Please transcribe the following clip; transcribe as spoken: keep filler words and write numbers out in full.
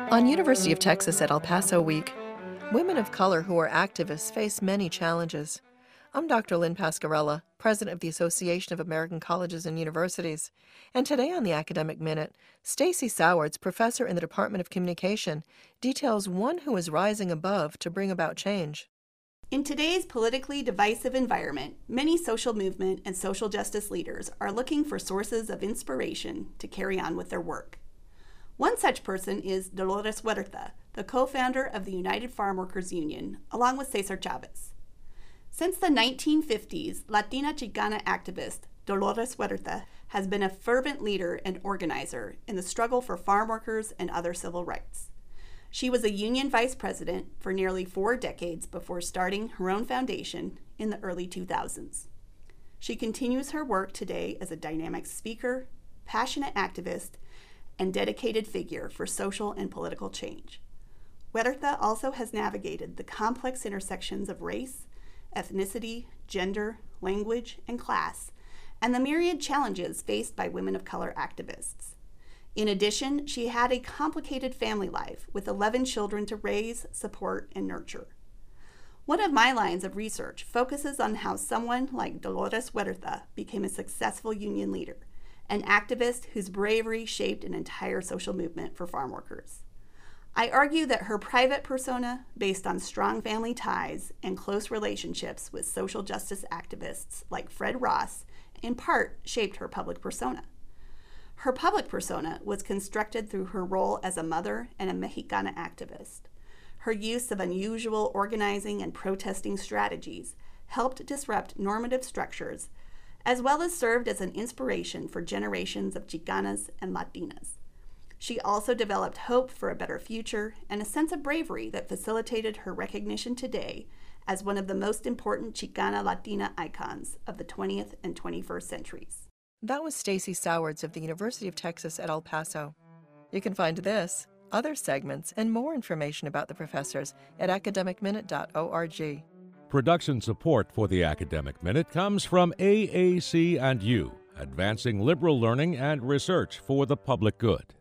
On University of Texas at El Paso Week, women of color who are activists face many challenges. I'm Doctor Lynn Pascarella, president of the Association of American Colleges and Universities, and today on the Academic Minute, Stacy Sowards, professor in the Department of Communication, details one who is rising above to bring about change. In today's politically divisive environment, many social movement and social justice leaders are looking for sources of inspiration to carry on with their work. One such person is Dolores Huerta, the co-founder of the United Farm Workers Union, along with Cesar Chavez. Since the nineteen fifties, Latina Chicana activist Dolores Huerta has been a fervent leader and organizer in the struggle for farm workers and other civil rights. She was a union vice president for nearly four decades before starting her own foundation in the early two thousands. She continues her work today as a dynamic speaker, passionate activist, and dedicated figure for social and political change. Huerta also has navigated the complex intersections of race, ethnicity, gender, language, and class, and the myriad challenges faced by women of color activists. In addition, she had a complicated family life with eleven children to raise, support, and nurture. One of my lines of research focuses on how someone like Dolores Huerta became a successful union leader, an activist whose bravery shaped an entire social movement for farm workers. I argue that her private persona, based on strong family ties and close relationships with social justice activists like Fred Ross, in part shaped her public persona. Her public persona was constructed through her role as a mother and a Mexicana activist. Her use of unusual organizing and protesting strategies helped disrupt normative structures, as well as served as an inspiration for generations of Chicanas and Latinas. She also developed hope for a better future and a sense of bravery that facilitated her recognition today as one of the most important Chicana Latina icons of the twentieth and twenty-first centuries. That was Stacy Sowards of the University of Texas at El Paso. You can find this, other segments, and more information about the professors at academic minute dot org. Production support for the Academic Minute comes from A A C and U, advancing liberal learning and research for the public good.